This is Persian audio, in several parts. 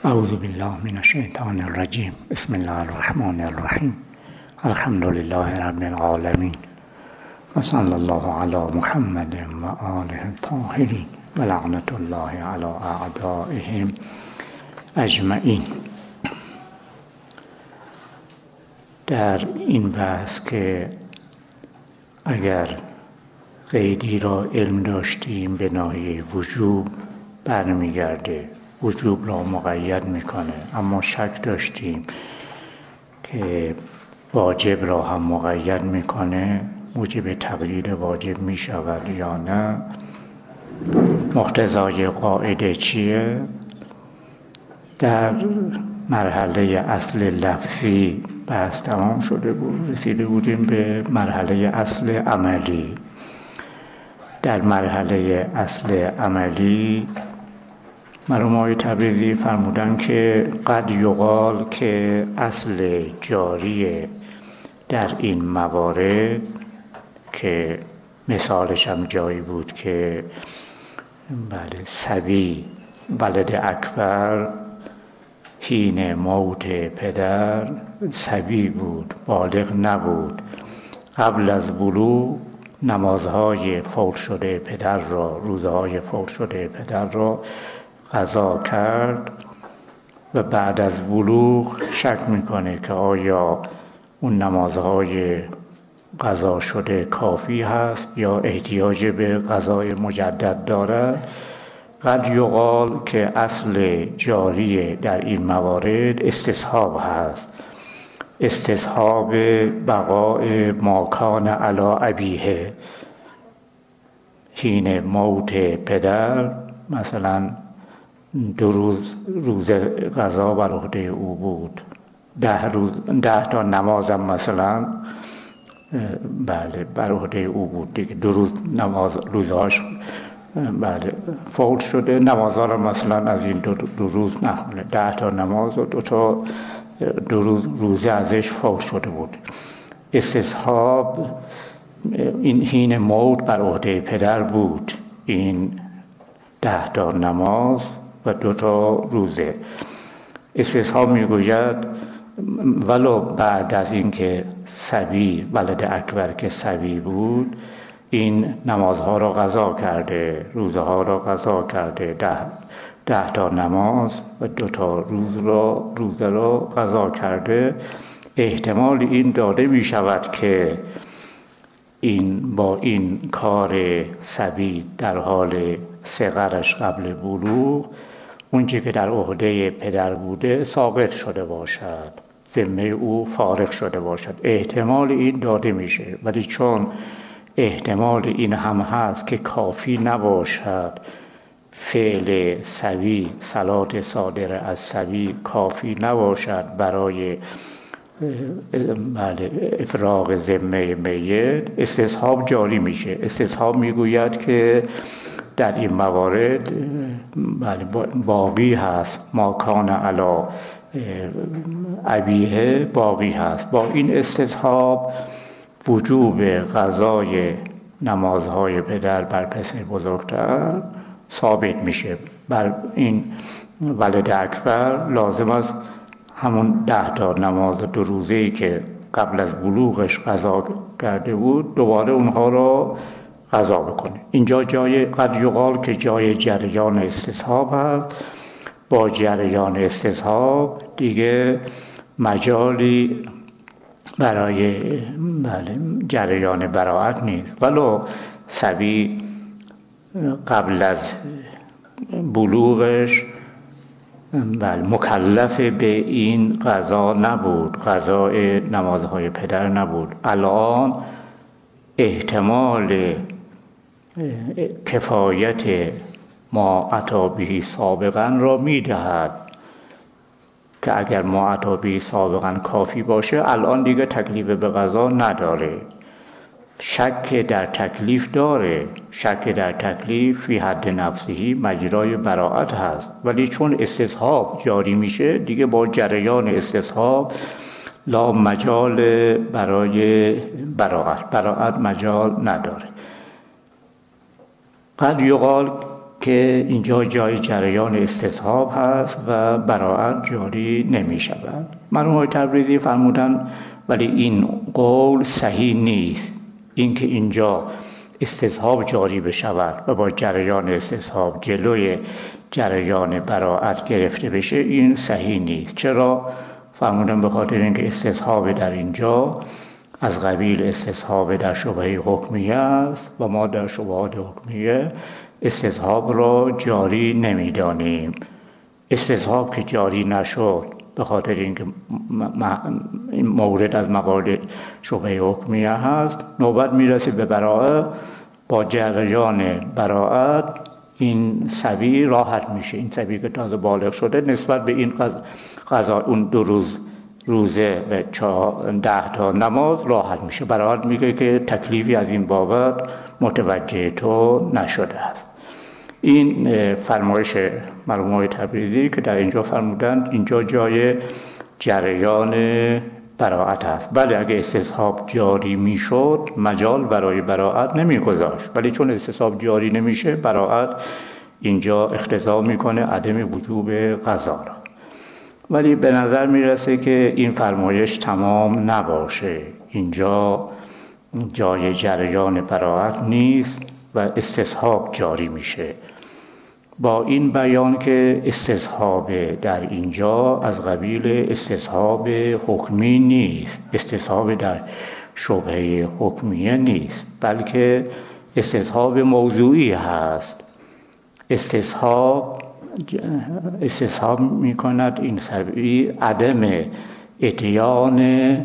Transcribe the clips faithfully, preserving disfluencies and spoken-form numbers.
اعوذ بالله من الشیطان الرجیم. بسم الله الرحمن الرحیم. الحمد لله رب العالمین و صلی الله علی محمد و آله الطاهرین و لعنت الله علی اعدائهم اجمعین. در این بحث که اگر قیدی را علم داشتیم به ناحیه وجوب برمیگرده، وجوب را مقید میکنه، اما شک داشتیم که واجب را هم مقید میکنه، موجب تقلید واجب میشود یا نه، مقتضای قاعده چیه. در مرحله اصل لفظی بحث تمام شده بود، رسیده بودیم به مرحله اصل عملی. در مرحله اصل عملی مرحوم آقای تبریزی فرمودن که قد یقال که اصل جاری در این موارد، که مثالش هم جایی بود که بله صبی ولد اکبر حین موت پدر صبی بود، بالغ نبود، قبل از بلوغ نمازهای فوت شده پدر را، روزهای فوت شده پدر را قضا کرد و بعد از بلوغ شک میکنه که آیا اون نمازهای قضا شده کافی هست یا احتیاج به قضای مجدد دارد. قد یقال که اصل جاری در این موارد استصحاب هست، استصحاب بقاء ما کان علی ابیه. حین موت پدر مثلا دو روز روز قضا بر عهده او بود، ده روز ده تا نمازم مثلا بله بر عهده او بود دیگه، دو روز نماز روزهاش بله فوت شده، نمازها رو مثلا از این دو, دو روز نخونه، ده تا نماز و دو تا دو روز روزه ازش فوت شده بود. استصحاب این حین موت بر عهده پدر بود، این ده تا نماز و دو تا روزه. استصحاب میگوید ولو بعد از اینکه صبی ولد اکبر که صبی بود این نمازها را قضا کرده، روزه ها را قضا کرده، ده, ده تا نماز و دو تا روز را روزه را قضا کرده، احتمال این داده می شود که این با این کار صبی در حال صغرش قبل بلوغ اونچه که در عهده پدر بوده ساقط شده باشد، ذمه او فارغ شده باشد. احتمال این داده میشه، ولی چون احتمال این هم هست که کافی نباشد، فعل صبی، صلات صادر از صبی کافی نباشد برای بله افراغ ذمه میت، استصحاب جاری میشه. استصحاب میگوید که در این موارد بله باقی هست، ما کان علی ابیه باقی هست. با این استصحاب وجوب قضای نمازهای پدر بر پسر بزرگتر ثابت میشه. بر این ولد اکبر لازم است همون ده تا نماز دو روزه‌ای که قبل از بلوغش قضا کرده بود دوباره اونها را قضا بکنه. اینجا جای قد یقال که جای جریان استصحاب هست. با جریان استصحاب دیگه مجالی برای بله جریان براءت نیست. ولو صبی قبل از بلوغش بله مکلف به این قضا نبود، قضای نمازهای پدر نبود، الان احتمال کفایت ما اتی به سابقا را میدهد که اگر ما اتی به سابقا کافی باشه الان دیگه تکلیف به قضا نداره. شک در تکلیف داره، شک در تکلیف فی حد نفسهی مجرای براءت هست، ولی چون استصحاب جاری میشه دیگه با جریان استصحاب لا مجال برای براءت، براءت مجال نداره. قد یقال که اینجا جای جریان استصحاب هست و براءت جاری نمی شود. مرحوم آقای تبریزی فرمودن ولی این قول صحیح نیست، اینکه اینجا استصحاب جاری بشود و با جریان استصحاب جلوی جریان براءت گرفته بشه، این صحیح نیست. چرا؟ فرمودن به خاطر اینکه استصحاب در اینجا از قبیل استصحاب در شبهه حکمیه است و ما در شبهات حکمیه استصحاب را جاری نمیدانیم. استصحاب که جاری نشد به خاطر اینکه این مورد از موارد شبهه حکمیه هست، نوبت میرسه به براءت. با جریان براءت این صبی راحت میشه. این صبی که تازه بالغ شده نسبت به این قضا اون دو روز روزه و ده تا نماز راحت میشه. براءت میگه که تکلیفی از این بابت متوجه تو نشده است. این فرمایش مرحوم آقای تبریزی که در اینجا فرمودند اینجا جای جریان براءت است. بله اگه استصحاب جاری میشد مجال برای براءت نمیگذاشت، ولی چون استصحاب جاری نمیشه براءت اینجا اقتضا میکنه عدم وجوب قضا را. ولی به نظر میرسه که این فرمایش تمام نباشه. اینجا جای جریان براءت نیست و استصحاب جاری میشه. با این بیان که استصحاب در اینجا از قبیل استصحاب حکمی نیست، استصحاب در شبهه حکمیه نیست، بلکه استصحاب موضوعی هست. استصحاب استصحاب میکند این سبیل عدم اتیان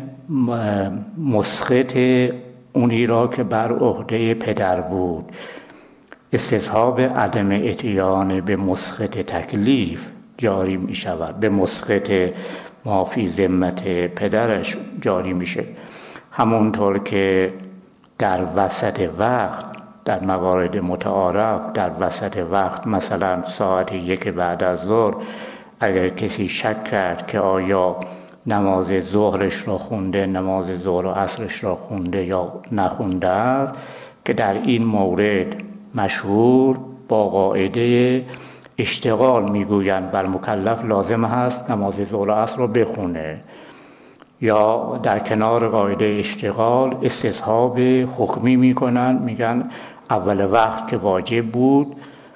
مسخط اونی را که بر عهده پدر بود. استصحاب عدم اتیان به مسخط تکلیف جاری می شود، به مسخط ما فی ذمت پدرش جاری میشه. همونطور که در وسط وقت در موارد متعارف در وسط وقت، مثلا ساعت یک بعد از ظهر، اگر کسی شک کرد که آیا نماز ظهرش را خونده، نماز ظهر و عصرش را خونده یا نخونده است، که در این مورد مشهور با قاعده اشتغال میگویند بر مکلف لازم هست نماز ظهر و عصر را بخونه، یا در کنار قاعده اشتغال استصحاب حکمی میکنن، میگن اول وقت که واجب بود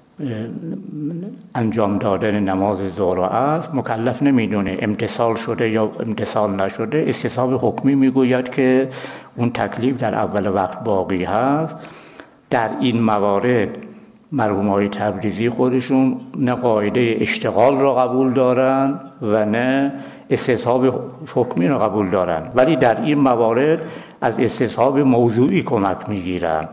انجام دادن نماز ظهر و عصر، مکلف نمیدونه امتثال شده یا امتثال نشده، استصحاب حکمی میگوید که اون تکلیف در اول وقت باقی هست. در این موارد مرحوم آقای تبریزی خودشون نه قاعده اشتغال را قبول دارن و نه استصحاب حکمی را قبول دارن، ولی در این موارد از استصحاب موضوعی کمک میگیرن.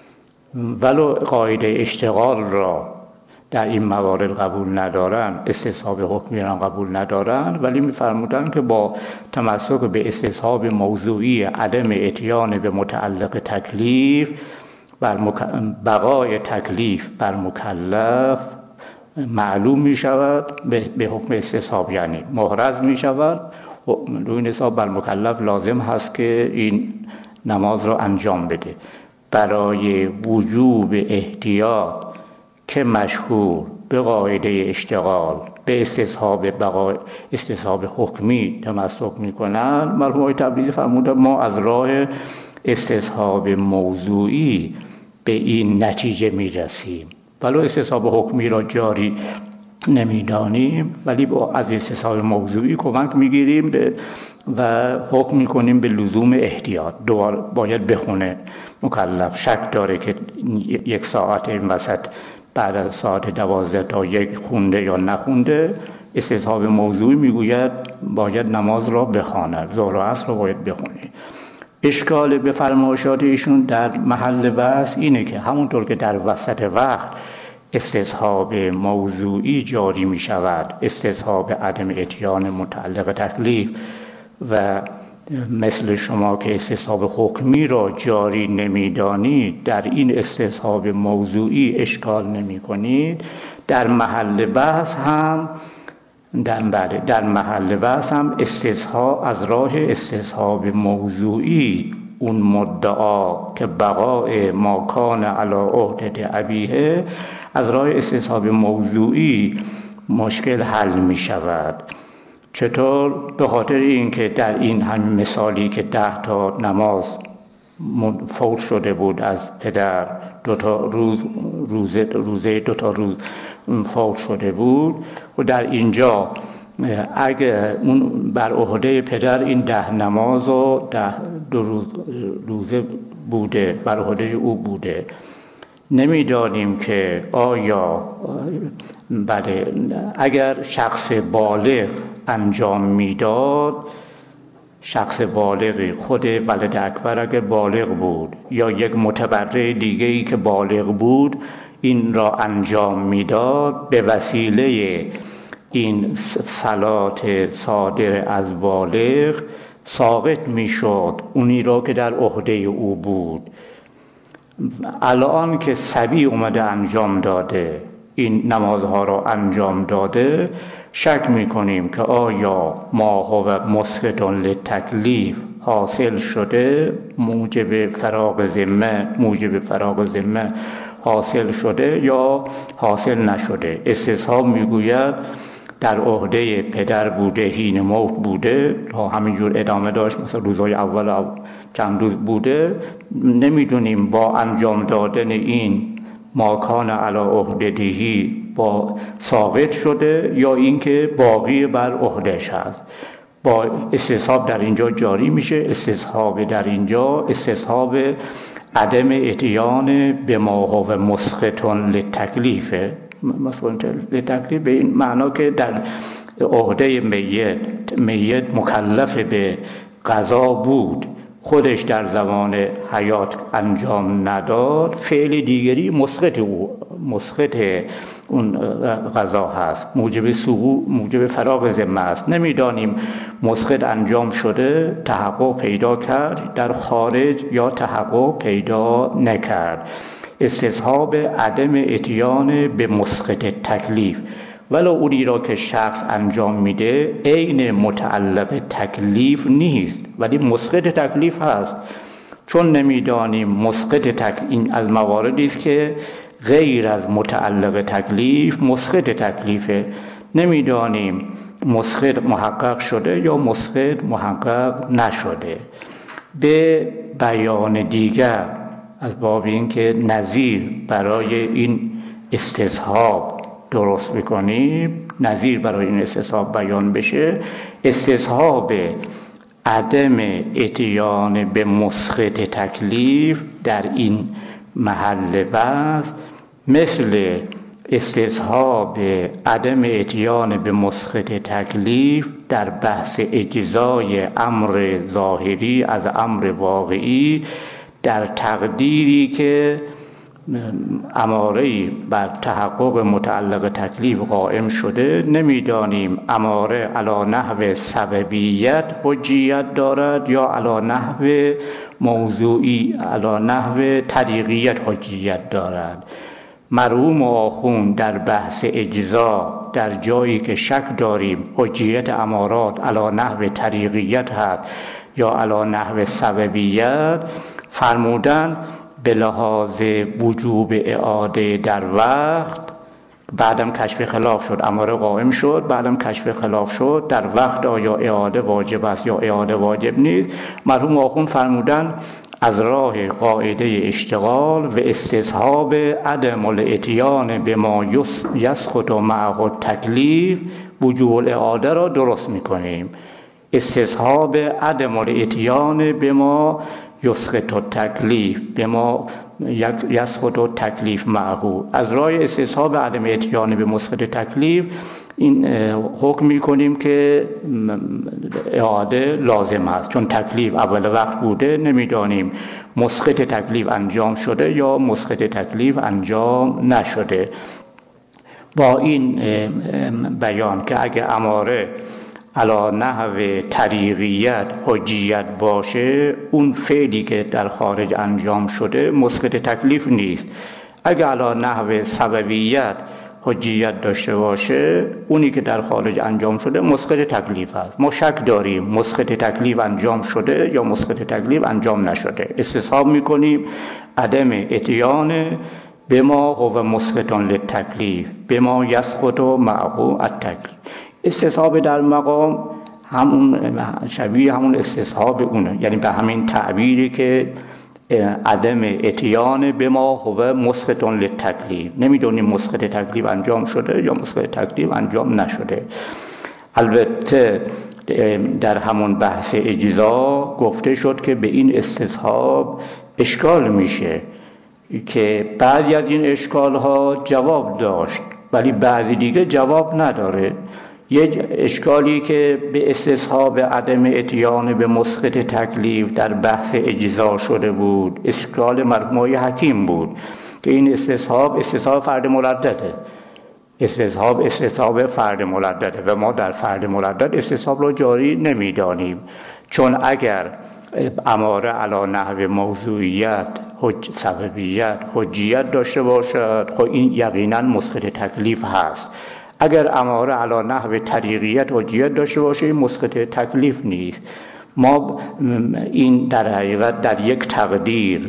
ولو قاعده اشتغال را در این موارد قبول ندارن، استصحاب حکمی را قبول ندارن، ولی میفرمودن که با تمسک به استصحاب موضوعی عدم اتیان به متعلق تکلیف بر مک... بقای تکلیف بر مکلف معلوم می شود، به, به حکم استصحاب یعنی محرز می شود، روی این حساب بر مکلف لازم هست که این نماز را انجام بده. برای وجوب احتیاط که مشهور به قاعده اشتغال به استصحاب بقای استصحاب حکمی تمسک می کنند، مرحوم آقای تبریزی فرمودند ما از راه استصحاب موضوعی به این نتیجه می رسیم. ولو استصحاب حکمی را جاری نمیدانیم، ولی با از استصحاب موضوعی کمک میگیریم و حکم میکنیم به لزوم احتیاط. دوباره باید بخونه مکلف، شک داره که یک ساعت این وسط بعد از ساعت دوازده تا یک خونده یا نخونده، استصحاب موضوعی میگوید باید نماز را بخواند، ظهر و عصر را باید بخونه. اشکال به فرمایشات ایشون در محل بحث اینه که همونطور که در وسط وقت استصحاب موضوعی جاری می شود، استصحاب عدم اتیان متعلق تکلیف، و مثل شما که استصحاب حکمی را جاری نمی دانید در این استصحاب موضوعی اشکال نمی کنید، در محل بحث هم در, در محل بحث هم استصحاب از راه استصحاب موضوعی اون مدعا که بقای ما کان علی عهدة ابیه، از راه استصحاب موضوعی مشکل حل می شود. چطور؟ به خاطر اینکه در این همین مثالی که ده تا نماز فوت شده بود از پدر، دو تا روز روزه روزه دو تا روز فوت شده بود و در اینجا اگه اون بر عهده پدر این ده نماز و ده دو روز روزه بوده، بر عهده او بوده، نمیدانیم که آیا بله اگر شخص بالغ انجام میداد، شخص بالغی خود ولد اکبر اگر بالغ بود یا یک متبرع دیگه‌ای که بالغ بود این را انجام میداد، به وسیله این صلات صادر از بالغ ساقط میشد اونی را که در عهده او بود. الان که صبی اومده انجام داده، این نمازها را انجام داده، شک میکنیم که آیا ما هو مسقط للتکلیف حاصل شده، موجب فراغ ذمه موجب فراغ ذمه حاصل شده یا حاصل نشده. استصحاب میگوید در عهده پدر بوده، حین موت بوده، تا همینجور ادامه داشت، مثلا روزهای اول چند روز بوده، نمیدونیم با انجام دادن این ما کان علی عهدته با ساقط شده یا اینکه باقی بر عهده‌اش هست. با استصحاب در اینجا جاری میشه. استصحاب در اینجا استصحاب عدم اتیان به ما هو مسقط للتکلیف، مسقط للتکلیف به این معنا که در عهده میت میت مکلف به قضا بود، خودش در زمان حیات انجام نداد، فعل دیگری مسقط او مسقط اون قضا هست، موجب سقوط موجب فراغ ذمه است. نمیدانیم مسقط انجام شده، تحقق پیدا کرد در خارج یا تحقق پیدا نکرد. استصحاب عدم اتیان به مسقط تکلیف، ولو اونی را که شخص انجام میده عین متعلق تکلیف نیست ولی مسقط تکلیف هست، چون نمیدانیم مسقط تک این از مواردی است که غیر از متعلق تکلیف مسقط تکلیفه، نمیدانیم مسقط محقق شده یا مسقط محقق نشده. به بیان دیگر از باب این که نظیر برای این استصحاب درست بکنیم، نظیر برای این استصحاب بیان بشه، استصحاب عدم اتیان به مسقط تکلیف در این محل بحث مثل استصحاب عدم اتیان به مسقط تکلیف در بحث اجزای امر ظاهری از امر واقعی در تقدیری که اماره‌ای بر تحقق متعلق تکلیف قائم شده، نمیدانیم اماره علی نحو سببیت حجیت دارد یا علی نحو موضوعی علی نحو طریقیت حجیت دارد. مرحوم آخوند در بحث اجزا در جایی که شک داریم حجیت امارات علی نحو طریقیت هست یا علی نحو سببیت، فرمودن به لحاظ وجوب اعاده در وقت، بعدم کشف خلاف شد، اماره قائم شد، بعدم کشف خلاف شد، در وقت آیا اعاده واجب است یا اعاده واجب نیست. مرحوم آخوند فرمودن از راه قاعده اشتغال و استصحاب عدم الاتیان به ما یسقط معه تکلیف وجوب الاعاده را درست میکنیم. استصحاب عدم الاتیان به ما یسقط تکلیف به ما یسقط تکلیف معه، از راه استصحاب عدم اتیان به مسقط تکلیف این حکم میکنیم که اعاده لازم است، چون تکلیف اول وقت بوده، نمیدانیم مسقط تکلیف انجام شده یا مسقط تکلیف انجام نشده. با این بیان که اگه اماره علی نحو طریقیت حجیت باشه، اون فعلی که در خارج انجام شده مسقط تکلیف نیست. اگر علی نحو سببیت حجیت داشته باشه، اونی که در خارج انجام شده مسقط تکلیف است. ما شک داریم مسقط تکلیف انجام شده یا مسقط تکلیف انجام نشده. استصحاب میکنیم عدم اتیان به ما هو مسقط للتکلیف به ما یسقط معه التکلیف. استصحاب در مقام همون شبیه همون استصحاب اونه، یعنی به همین تعبیری که عدم اتیان به ما هو مسقط للتکلیف، نمیدونیم مسقط تکلیف انجام شده یا مسقط تکلیف انجام نشده. البته در همون بحث اجزا گفته شد که به این استصحاب اشکال میشه که بعضی از این اشکال ها جواب داشت ولی بعضی دیگه جواب نداره. یک اشکالی که به استصحاب عدم اتیان به مسقط تکلیف در بحث اجزا شده بود اشکال مرحوم حکیم بود که این استصحاب استصحاب فرد مردده، استصحاب استصحاب فرد مردده و ما در فرد مردد استصحاب را جاری نمیدانیم، چون اگر اماره علی نحو موضوعیت حج سببیت حجیت داشته باشد خب این یقینا مسقط تکلیف هست. اگر اماره علی نحو طریقیت حجیت داشته باشه این مسقط تکلیف نیست. ما این در حقیقت در یک تقدیر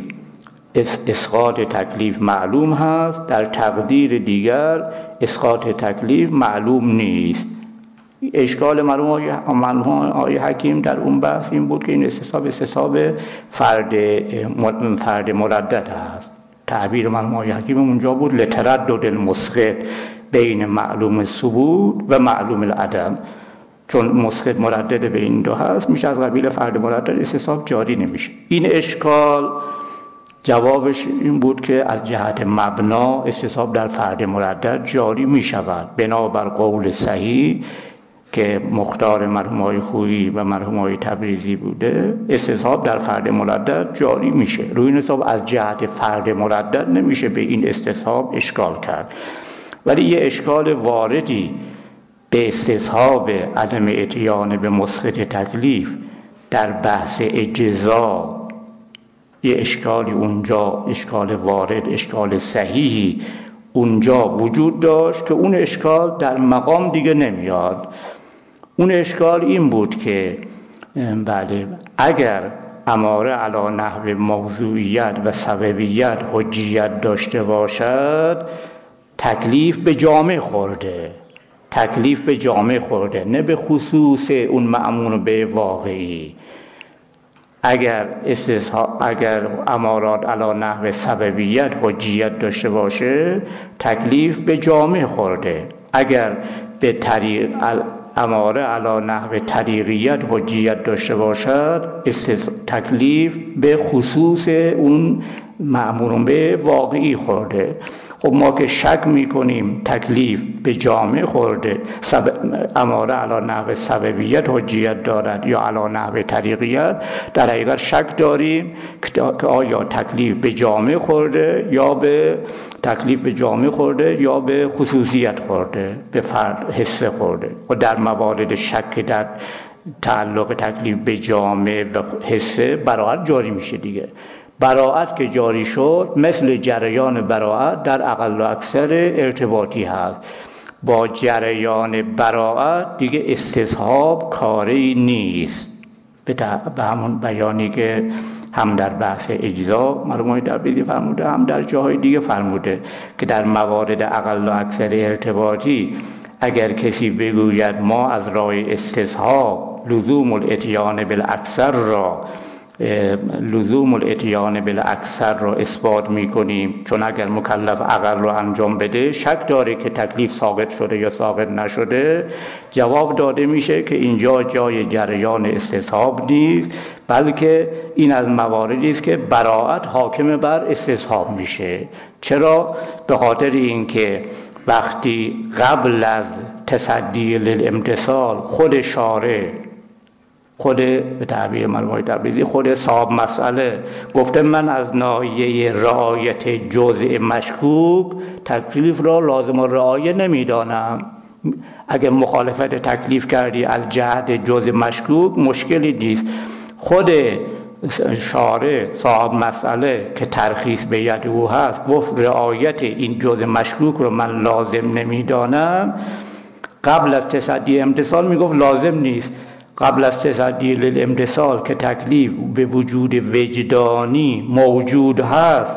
اسقاط تکلیف معلوم هست، در تقدیر دیگر اسقاط تکلیف معلوم نیست. اشکال مرحوم آقای حکیم در اون بحث این بود که این استصحاب استصحاب فرد فرد مردد هست. تعبیر مرحوم آقای حکیم اونجا بود لتردد المسقط بین معلوم ثبوت و معلوم العدم، چون مسقط مردد به این دو هست میشه از قبیل فرد مردد استصحاب جاری نمیشه. این اشکال جوابش این بود که از جهت مبنا استصحاب در فرد مردد جاری میشود بنابر قول صحیح که مختار مرحوم آقای خویی و مرحوم آقای تبریزی بوده. استصحاب در فرد مردد جاری میشه، روی این حساب از جهت فرد مردد نمیشه به این استصحاب اشکال کرد. ولی یه اشکال واردی به استصحاب عدم اتیان به مسقط تکلیف در بحث اجزا، یه اشکالی اونجا اشکال وارد اشکال صحیحی اونجا وجود داشت که اون اشکال در مقام دیگه نمیاد. اون اشکال این بود که بله اگر اماره علی نحو موضوعیت و سببیت حجیت داشته باشد تکلیف به جامع خورده، تکلیف به جامع خورده نه به خصوص اون مأمون به واقعی. اگر استصحاب اگر امارات علی نحو سببیت حجیت داشته باشه تکلیف به جامع خورده، اگر به طریق اماره علی نحو طریقیت حجیت داشته باشد تکلیف به خصوص اون مأمور به واقعی خورده. خب ما که شک میکنیم تکلیف به جامع خورده سب... اماره علی نحو سببیت حجیت دارد یا علی نحو طریقیت، در حقیقت شک داریم که آیا تکلیف به جامع خورده یا به تکلیف به جامع خورده یا به خصوصیت خورده، به فرد حصه خورده. و در موارد شک در تعلق تکلیف به جامع و حصه براعت جاری میشه دیگه. براعت که جاری شد مثل جریان براعت در اقل و اکثر ارتباطی هست. با جریان براعت دیگه استصحاب کاری نیست، به همون بیانی که هم در بحث اجزا مرحوم تبریزی فرموده هم در جاهای دیگه فرموده که در موارد اقل و اکثر ارتباطی اگر کسی بگوید ما از راه استصحاب لزوم الاتیان بالاکثر را لزوم الاتیان بالاکثر را اثبات میکنیم، چون اگر مکلف اقل رو انجام بده شک داره که تکلیف ساقط شده یا ساقط نشده، جواب داده میشه که اینجا جای جریان استصحاب نیست، بلکه این از مواردی است که براعت حاکم بر استصحاب میشه. چرا؟ به خاطر اینکه وقتی قبل از تصدی للامتثال خود شارع، خود به تعبیر مرحوم تبریزی خود صاحب مسئله گفته من از ناحیه رعایت جزء مشکوک تکلیف را لازم الرعایه نمیدانم. اگه مخالفت تکلیف کردی از جهت جزء مشکوک مشکلی نیست. خود شارع صاحب مسئله که ترخیص به ید او هست گفت رعایت این جزء مشکوک رو من لازم نمیدانم، قبل از تصدی امتثال میگفت لازم نیست. قبل از تصدی للامتثال که تکلیف به وجود وجدانی موجود هست،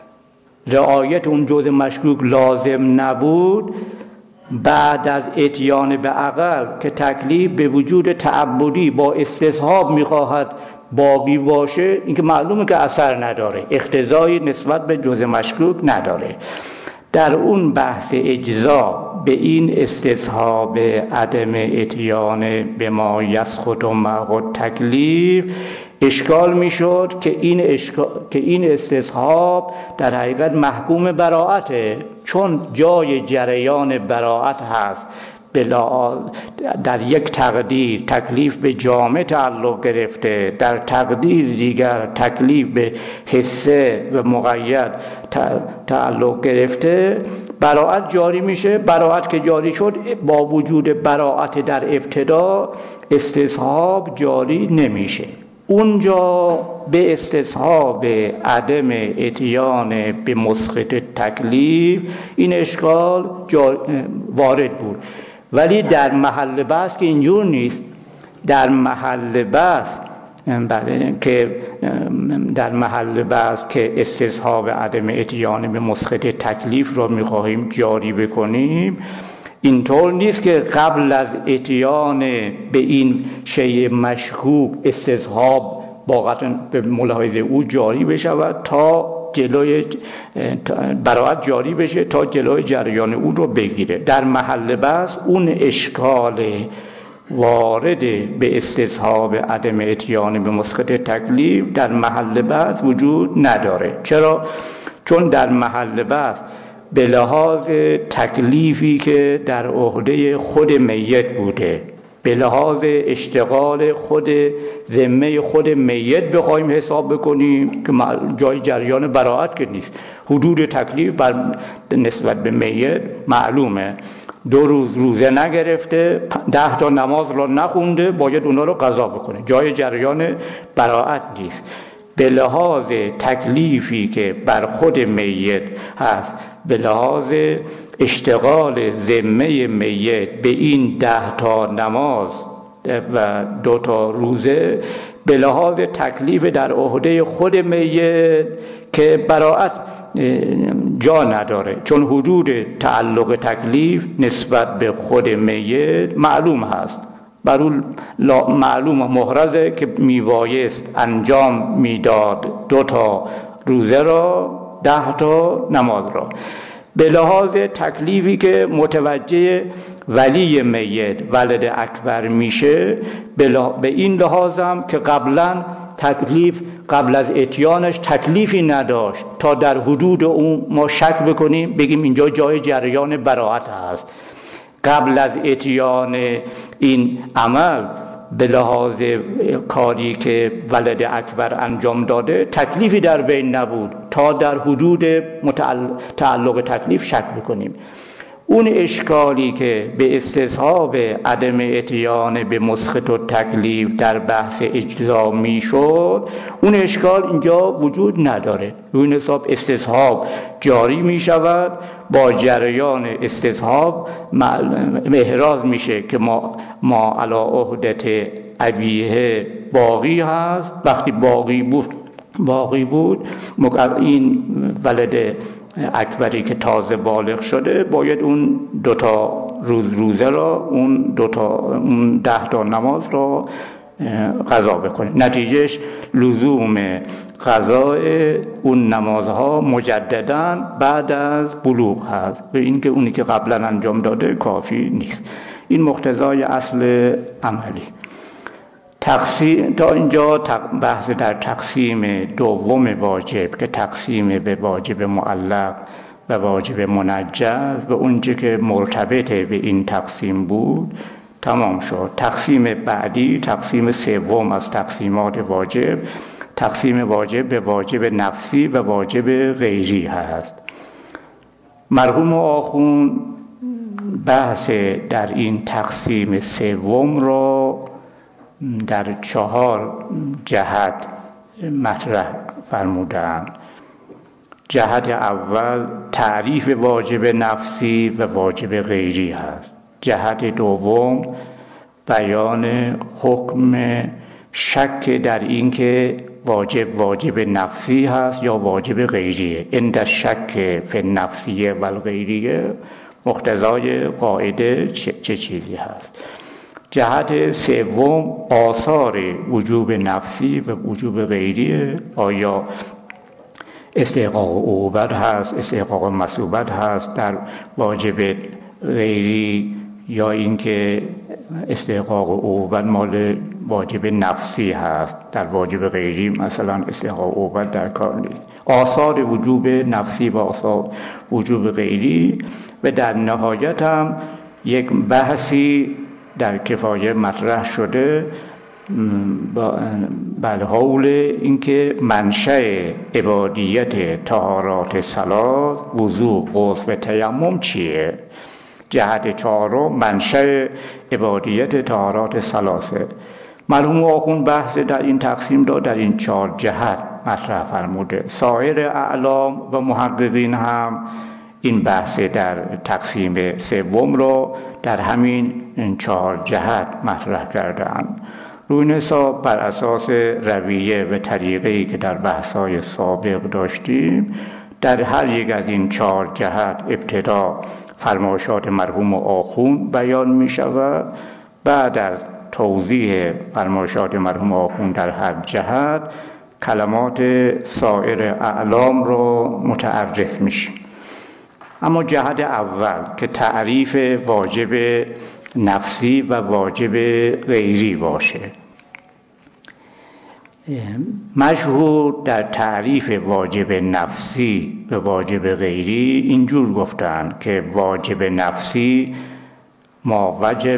رعایت اون جزء مشکوک لازم نبود. بعد از اتیان به عقل که تکلیف به وجود تعبدی با استصحاب میخواهد باقی باشه، اینکه معلومه که اثر نداره، اقتضایی نسبت به جزء مشکوک نداره. در اون بحث اجزا به این استصحاب عدم اتیان به ما یسخط و معقود تکلیف اشکال میشد که این اشکال که این استصحاب در حقیقت محکوم براءته، چون جای جریان براءت هست. بلا در یک تقدیر تکلیف به جامع تعلق گرفته، در تقدیر دیگر تکلیف به حسه و مقید تعلق گرفته، براءت جاری میشه. براءت که جاری شد، با وجود براءت در ابتدا استصحاب جاری نمیشه. اونجا به استصحاب عدم اتیان به مسقط تکلیف این اشکال وارد بود. ولی در محل بحث که اینجور نیست. در محل بحث که در محل بحث که استصحاب عدم اتیان به مسقط تکلیف رو می‌خواهیم جاری بکنیم، اینطور نیست که قبل از اتیان به این شیء مشکوک استصحاب واقعا به ملاحظه او جاری بشود تا جلوی براءت جاری بشه، تا جلوی جریان اون رو بگیره. در محل بحث اون اشکال وارد به استصحاب عدم اتیان به مسقط تکلیف در محل بحث وجود نداره. چرا؟ چون در محل بحث به لحاظ تکلیفی که در عهده خود میت بوده، به لحاظ اشتغال خود ذمه خود میت بخوایم حساب بکنیم که جای جریان براءت که نیست. حدود تکلیف بر نسبت به میت معلومه. دو روز روزه نگرفته، ده تا نماز را نخونده، باید اونا رو قضا بکنه. جای جریان براءت نیست. به لحاظ تکلیفی که بر خود میت هست، به لحاظ اشتغال ذمه میت به این ده تا نماز و دو تا روزه، به لحاظ تکلیف در عهده خود میت که براءت جا نداره، چون حدود تعلق تکلیف نسبت به خود میت معلوم هست. بر اون معلوم و محرزه که میبایست انجام میداد دو تا روزه را، ده تا نماز را. به لحاظ تکلیفی که متوجه ولی میت ولد اکبر میشه، به این لحاظم که قبلا تکلیف قبل از اتیانش تکلیفی نداشت تا در حدود اون ما شک بکنیم بگیم اینجا جای جریان براءت هست. قبل از اتیان این عمل به لحاظ کاری که ولد اکبر انجام داده تکلیفی در بین نبود تا در حدود تعلق تکلیف شک بکنیم. اون اشکالی که به استصحاب عدم اتیان به مسقط و تکلیف در بحث اجزا می شد، اون اشکال اینجا وجود نداره. روی حساب استصحاب جاری می شود، با جریان استصحاب احراز میشه که ما ما علی عهدت ابیه باقی هست. وقتی باقی بود باقی بود این ولد اکبری که تازه بالغ شده باید اون دوتا روز روزه را، اون دوتا اون ده تا نماز را قضا بکنه. نتیجهش لزوم قضای اون نمازها مجدداً بعد از بلوغ هست، به اینکه اونی که قبلا انجام داده کافی نیست. این مقتضای اصل عملی. تقسیم تا اینجا بحث در تقسیم دوم واجب که تقسیم به واجب معلق و واجب منجز و اونچه که مرتبط به این تقسیم بود تمام شد. تقسیم بعدی تقسیم سوم از تقسیمات واجب، تقسیم واجب به واجب نفسی و واجب غیری هست. مرحوم آخوند بحث در این تقسیم سوم را در چهار جهت مطرح فرمودند. جهت اول تعریف واجب نفسی و واجب غیری هست. جهت دوم بیان حکم شک در این که واجب واجب نفسی هست یا واجب غیریه. عند شک فی النفسیه و الغیریه مقتضای قاعده چه, چه چیزی هست. جهت سوم آثار وجوب نفسی و وجوب غیریه. آیا استحقاق عقوبت هست، استحقاق مثوبت هست در واجب غیری، یا اینکه استحقاق عقوبت مال واجب نفسی هست در واجب غیری، مثلا استحقاق عقوبت در کار نیست. آثار وجوب نفسی و آثار وجوب غیری. و در نهایت هم یک بحثی در کفایه مطرح شده بر حول اینکه منشأ عبادیت طهارات ثلاث وضو، غسل و تیمم چیه. جهت چهارم منشأ عبادیت طهارات ثلاثه. مرحوم آخوند بحث در این تقسیم داد، در این چهار جهت مطرح فرموده. سایر اعلام و محققین هم این بحث در تقسیم سوم رو در همین چهار جهت مطرح کردند. روی حساب بر اساس رویه و طریقه‌ای که در بحث‌های سابق داشتیم، در هر یک از این چهار جهت ابتدا فرمایشات مرحوم آخوند بیان می شود، بعد از توضیح فرمایشات مرحوم آخوند در هر جهت کلمات سایر اعلام رو متعرف میشیم. اما جهت اول که تعریف واجب نفسی و واجب غیری باشه، مشهور در تعریف واجب نفسی و واجب غیری اینجور گفتن که واجب نفسی ما وجب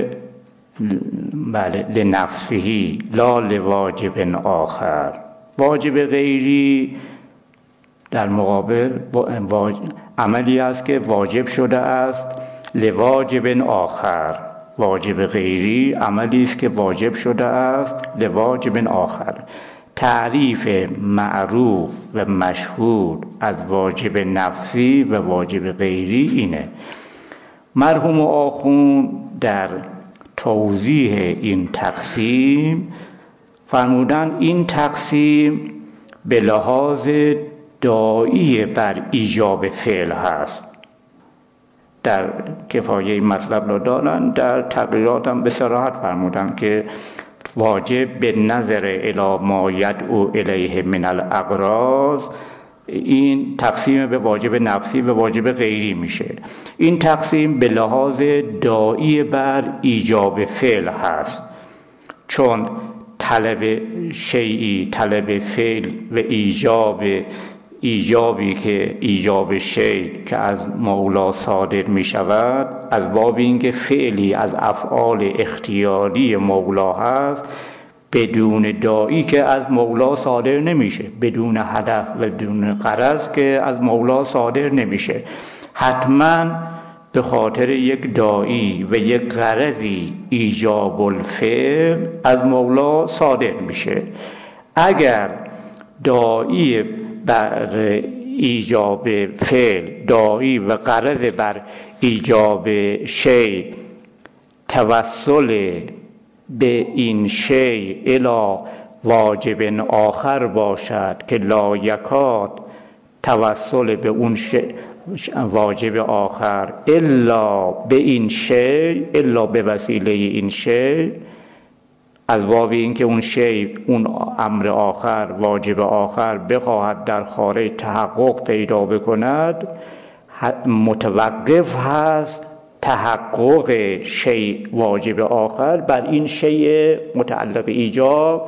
بله لنفسهی لا لواجب آخر. واجب غیری در مقابل عملی است که واجب شده است لواجب آخر. واجب غیری عملی است که واجب شده است لواجب آخر. تعریف معروف و مشهور از واجب نفسی و واجب غیری اینه. مرحوم آخوند در توضیح این تقسیم فرمودن این تقسیم به لحاظ داعی بر ایجاب فعل هست. در کفایه این مطلب را دارن، در تقریرات هم به صراحت فرمودن که واجب به نظر الی ما یدعو الیه من الاغراض، این تقسیم به واجب نفسی و واجب غیری میشه. این تقسیم به لحاظ داعی بر ایجاب فعل هست، چون طلب شیئی، طلب فعل و ایجاب ایجابی که ایجاب شیء که از مولا صادر می شود از باب اینکه فعلی از افعال اختیاری مولا هست بدون داعی که از مولا صادر نمیشه، بدون هدف و بدون غرض که از مولا صادر نمیشه. حتما به خاطر یک داعی و یک غرضی ایجاب الفعل از مولا صادر میشه. اگر داعی بر ایجاب فعل، داعی و غرض بر ایجاب شیء توسل به این شیء الی واجب آخر باشد که لا یکاد توسل به اون شیء واجب آخر الا به این شیء، الا به وسیله این شیء، از باب اینکه اون شیء، اون امر آخر، واجب آخر بخواهد در خارج تحقق پیدا بکند، متوقف هست تحقق شیء واجب آخر بر این شیء متعلق ایجاب.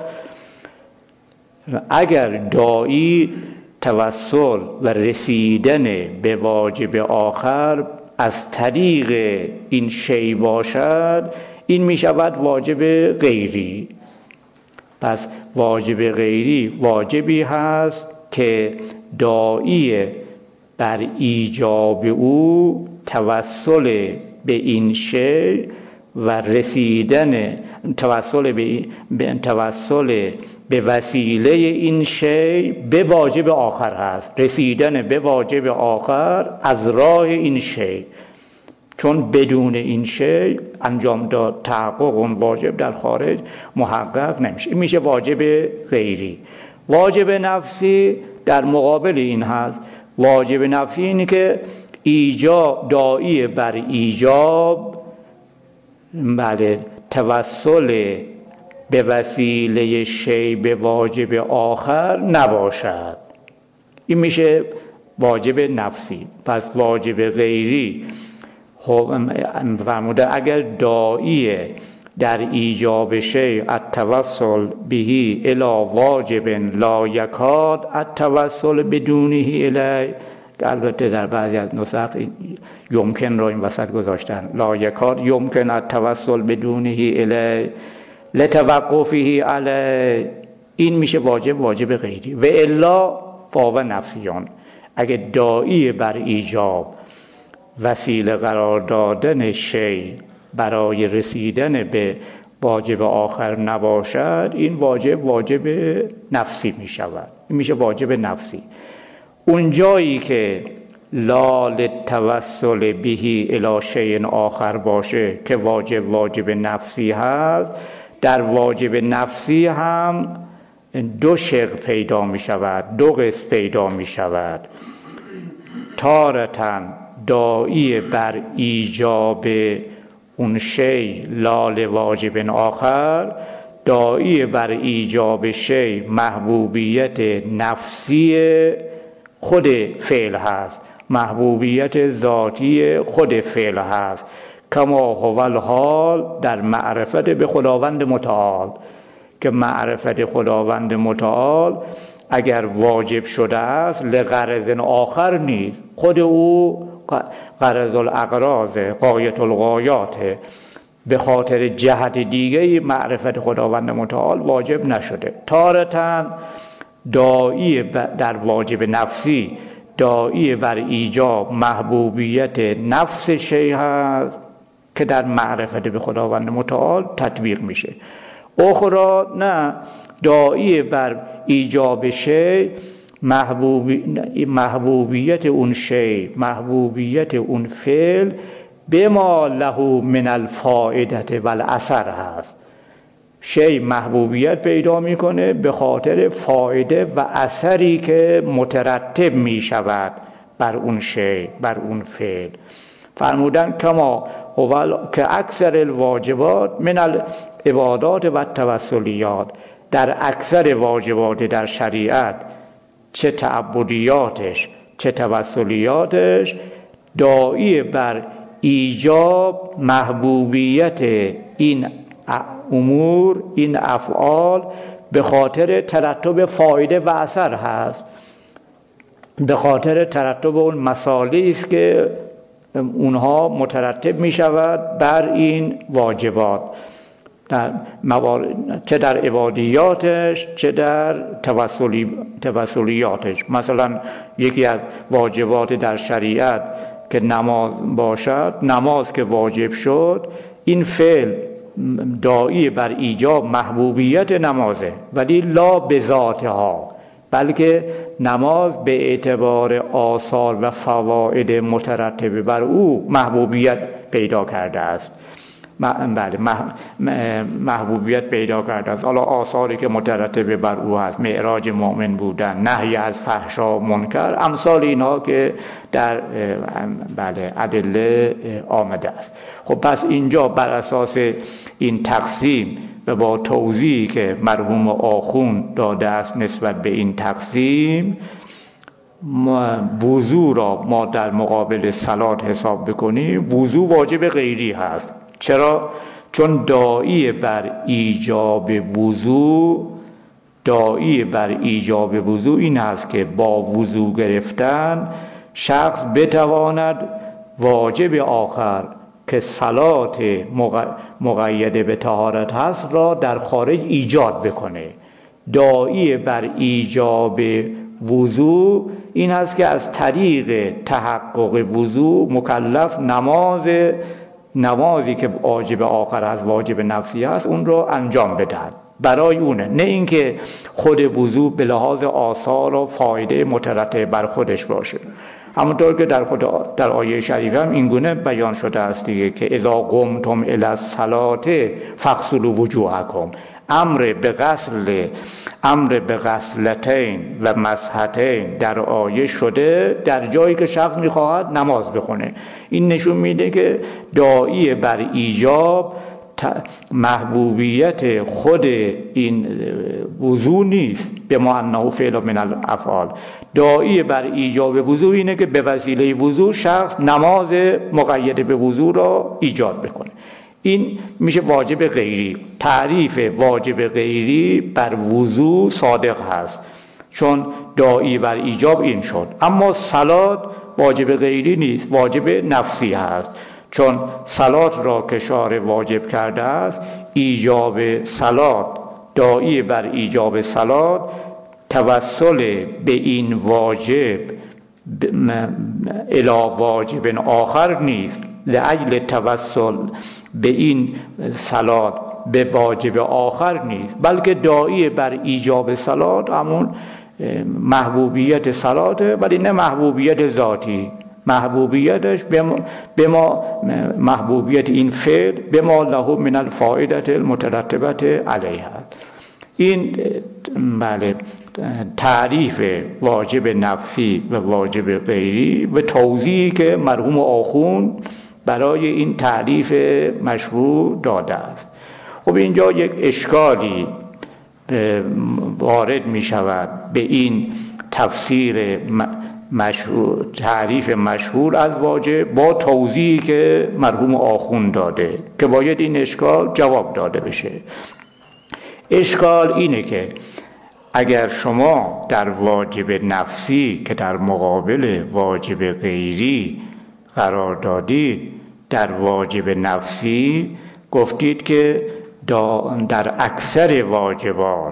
اگر داعی توسل و رسیدن به واجب آخر از طریق این شیء باشد، این می شود واجب غیری. پس واجب غیری واجبی هست که داعی بر ایجاب او توسل به این شیء و رسیدن توسل به, به توسل به وسیله این شی به واجب آخر هست، رسیدن به واجب آخر از راه این شی، چون بدون این شی انجام داد تحقق اون واجب در خارج محقق نمیشه. این میشه واجب غیری. واجب نفسی در مقابل این هست. واجب نفسی اینه که ایجاب داعی بر ایجاب، بله، توسل به وسیله شی به واجب آخر نباشد. این میشه واجب نفسی. پس واجب غیری فرموده اگر داعی در ایجاب شی التوسل بهی الی واجب لا یکاد التوسل بدونه الی، البته در بعضی از نسخ یمکن را این وسط گذاشتن، لا یکاد یمکن التوسل بدونه الی لتوقفه علی، این میشه واجب واجب غیری. و الا فاو نفسیان، اگه داعی بر ایجاب وسیله قرار دادن شی برای رسیدن به واجب آخر نباشد، این واجب واجب نفسی می شود. این میشه واجب نفسی. اون جایی که لا للتوسل بهی الی شیء آخر باشه که واجب واجب نفسی هست، در واجب نفسی هم دو شق پیدا می شود، دو قسم پیدا می شود. تارتن داعی بر ایجاب اون شی لال واجب آخر، داعی بر ایجاب شی محبوبیت نفسی خود فعل هست، محبوبیت ذاتی خود فعل هست. کما هو الحال در معرفت به خداوند متعال، که معرفت خداوند متعال اگر واجب شده است لغرض آخر نیست، خود او غرض الاغراض غایت الغایات، به خاطر جهت دیگه معرفت خداوند متعال واجب نشده. تارتاً داعی در واجب نفسی داعی بر ایجاب محبوبیت نفس شیء هست که در معرفت به خداوند متعال تطبیق میشه. اخرى نه، داعی بر ایجاب شیء محبوبی محبوبیت اون شی، محبوبیت اون فعل بما له من الفائده و الاثر هست. شی محبوبیت پیدا میکنه به خاطر فایده و اثری که مترتب میشود بر اون شی، بر اون فعل. فرمودن کما هو که اکثر الواجبات من العبادات و التوسلیات، در اکثر واجبات در شریعت چه تعبدیاتش چه توسلیاتش داعی بر ایجاب محبوبیت این امور، این افعال به خاطر ترتب فایده و اثر هست، به خاطر ترتب اون مصالحی است که اونها مترتب می شود بر این واجبات، در موارد چه در عبادیاتش چه در توسلی توسلیاتش. مثلا یکی از واجبات در شریعت که نماز باشد، نماز که واجب شد، این فعل داعی بر ایجاب محبوبیت نمازه، ولی لا بذاتها، بلکه نماز به اعتبار آثار و فواید مترتب بر او محبوبیت پیدا کرده است. بله، محبوبیت پیدا کرده است. حالا آثاری که مترتب بر او هست، معراج مؤمن بودن، نهی از فحشا و منکر، امثال اینا که در بله ادله آمده است. خب پس اینجا بر اساس این تقسیم و با توضیحی که مرحوم آخوند داده است نسبت به این تقسیم، وضو را ما در مقابل صلات حساب بکنیم، وضو واجب غیری هست. چرا؟ چون داعی بر ایجاب وضو داعی بر ایجاب وضو این است که با وضو گرفتن شخص بتواند واجب آخر که صلات مقید به طهارت هست را در خارج ایجاد بکنه. داعی بر ایجاب وضو این است که از طریق تحقق وضو مکلف نماز نمازی که واجب آخر از واجب نفسی است اون رو انجام بدهد، برای اونه، نه اینکه خود وضو به لحاظ آثار و فایده مترتب بر خودش باشه. همونطور که در خود در آیه شریف هم این گونه بیان شده است دیگه که اذا قمتم الی الصلاه فاغسلوا وجوهکم، امر به غسل امر به غسلتین و مسحتین در آیه شده در جایی که شخص میخواهد نماز بخونه. این نشون میده که داعی بر ایجاب محبوبیت خود این وضو نیست، به ما انه فعل من الافعال. داعی بر ایجاب وضو اینه که به وسیله وضو شخص نماز مقید به وضو را ایجاد بکنه. این میشه واجب غیری. تعریف واجب غیری بر وضو صادق هست، چون داعی بر ایجاب این شد. اما صلات واجب غیری نیست، واجب نفسی هست، چون صلات را که شارع واجب کرده است، ایجاب صلات، داعی بر ایجاب صلات توسل به این واجب الی واجب آخر نیست، لأجل توسل به این صلات به واجب آخر نیست، بلکه داعی بر ایجاب صلات همون محبوبیت صلاته، ولی نه محبوبیت ذاتی. محبوبیتش به ما محبوبیت این فعل به ما له من الفائده المترتبه علیها. این بله تعریف واجب نفسی و واجب غیری و توضیحی که مرحوم آخوند برای این تعریف مشروع داده است. خب اینجا یک اشکالی وارد می شود به این تفسیر مشهور، تعریف مشهور از واجب با توضیحی که مرحوم آخوند داده که باید این اشکال جواب داده بشه. اشکال اینه که اگر شما در واجب نفسی که در مقابل واجب غیری قرار دادید، در واجب نفسی گفتید که در اکثر واجبات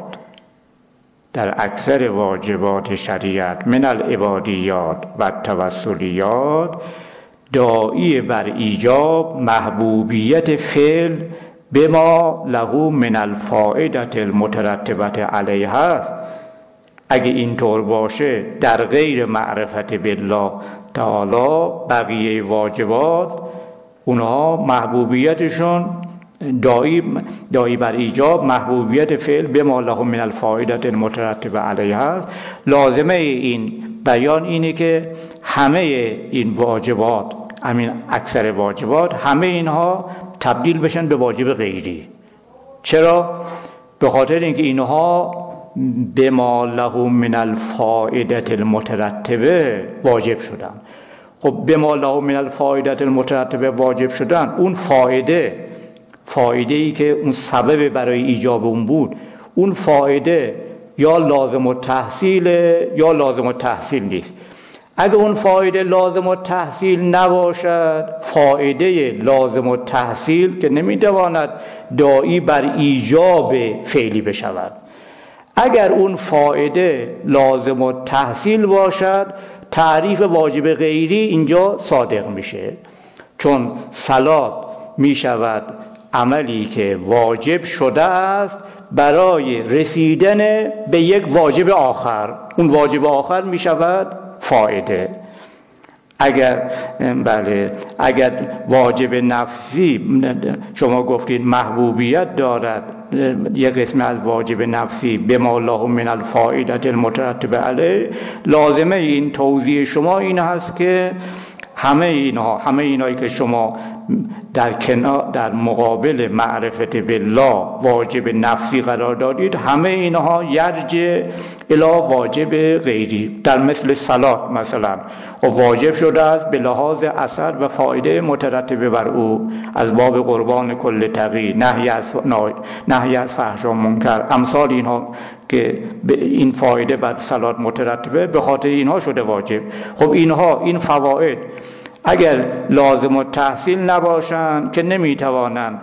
در اکثر واجبات شریعت من العبادیات و توسلیات داعی بر ایجاب محبوبیت فعل به ما له من الفائده المترتبه علیها است. اگه اینطور باشه در غیر معرفت بالله تعالی بقیه واجبات اونها محبوبیتشون داعی داعی بر ایجاب محبوبیت فعل به ما له من الفائده المترتبه علیها است. لازمه این بیان اینه که همه این واجبات، همین اکثر واجبات، همه اینها تبدیل بشن به واجب غیری. چرا؟ به خاطر اینکه اینها به ما له من الفائده المترتبه واجب شدن. خب به ما له من الفائده المترتبه واجب شدن، اون فایده فایده ای که اون سبب برای ایجاب اون بود، اون فایده یا لازم التحصیل یا لازم التحصیل نیست. اگه اون فایده لازم التحصیل نباشد، فایده لازم التحصیل که نمیتواند داعی بر ایجاب فعلی بشود. اگر اون فایده لازم التحصیل باشد، تعریف واجب غیری اینجا صادق میشه، چون صلات میشود عملی که واجب شده است برای رسیدن به یک واجب آخر. اون واجب آخر می شود فایده. اگر بله اگر واجب نفسی شما گفتید محبوبیت دارد، یک قسم از واجب نفسی به ما له من الفائده المترتبه علیه، لازمه این توضیح شما این هست که همه اینها همه اینایی که شما در کنار در مقابل معرفت بالله واجب نفسی قرار دادید، همه اینها یرجع الی واجب غیری. در مثل صلات مثلا و واجب شده است به لحاظ اثر و فایده مترتبه بر او، از باب قربان کل تقی، نهی از نهی از فحش و منکر، امثال اینها که این فایده بر صلات مترتبه به خاطر اینها شده واجب. خب اینها این فواید اگر لازم التحصیل نباشند که نمیتوانند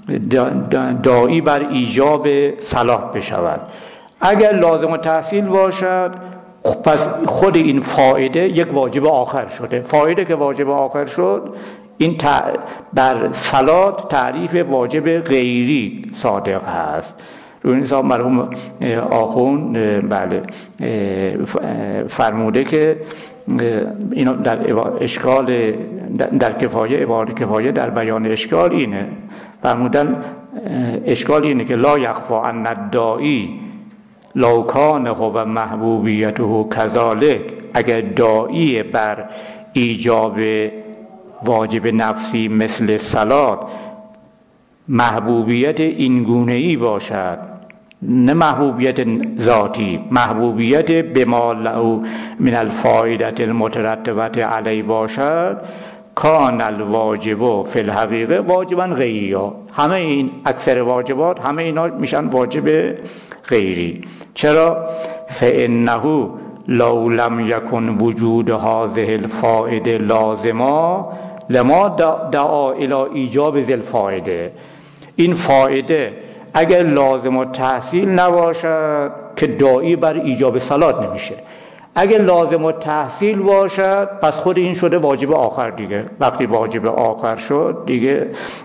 داعی بر ایجاب صلاح بشود. اگر لازم التحصیل باشد، پس خود این فایده یک واجب آخر شده. فایده که واجب آخر شد، این بر صلات تعریف واجب غیری صادق هست. روی این حساب مرحوم آخوند بله فرموده که اینو در اشکال در کفایه عبارت کفایه در بیان اشکال اینه، فرمودن اشکال اینه که لا یخفا ان الداعی لو کان هو محبوبیته کذالک، اگر داعی بر ایجاب واجب نفسی مثل صلات محبوبیت اینگونه‌ای باشد، نه محبوبیت ذاتی، محبوبیت بما له من الفائدة المترتبة علی باشد، کان الواجب فی الحقیقه واجبا غیری. همه این اکثر واجبات همه اینا میشن واجب غیری. چرا؟ فانه لو لم یکن وجود هذه الفائده لازما لما دعا الی ایجاب ذی الفائده. این فائده اگر لازم و تحصیل نباشد که داعی بر ایجاب صلات نمیشه. اگر لازم و تحصیل باشد پس خود این شده واجب آخر دیگه. وقتی واجب آخر شد دیگه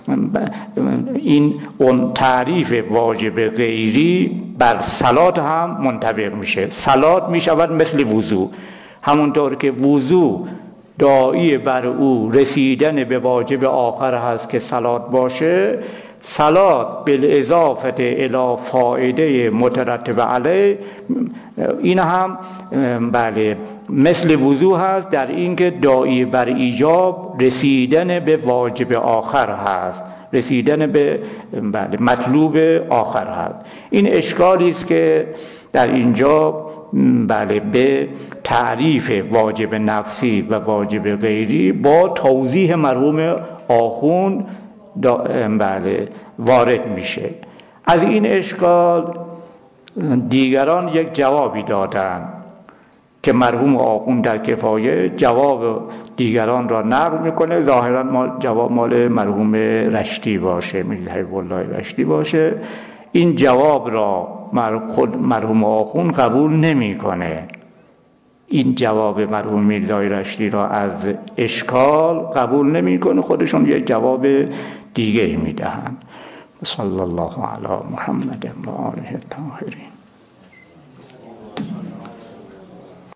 این اون تعریف واجب غیری بر صلات هم منطبق میشه. صلات میشود مثل وضو، همونطور که وضو داعی بر او رسیدن به واجب آخر هست که صلات باشه، صلات بالاضافه الی فائده مترتب علیه این هم بله مثل وضو هست در اینکه داعی بر ایجاب رسیدن به واجب آخر هست، رسیدن به بله مطلوب آخر هست. این اشکالی است که در اینجا بله به تعریف واجب نفسی و واجب غیری با توضیح مرحوم آخوند بله وارد میشه. از این اشکال دیگران یک جوابی دادن که مرحوم آخوند در کفایه جواب دیگران را نقل میکنه، ظاهرا مال جواب مال مرحوم رشتی باشه، میرزا حبیب الله رشتی باشه. این جواب را خود مرحوم آخوند قبول نمیکنه. این جواب مرحوم میرزای رشتی را از اشکال قبول نمیکنه، خودشون یک جواب دیگه میدهند. صلی الله علی محمد و آله الطاهرین.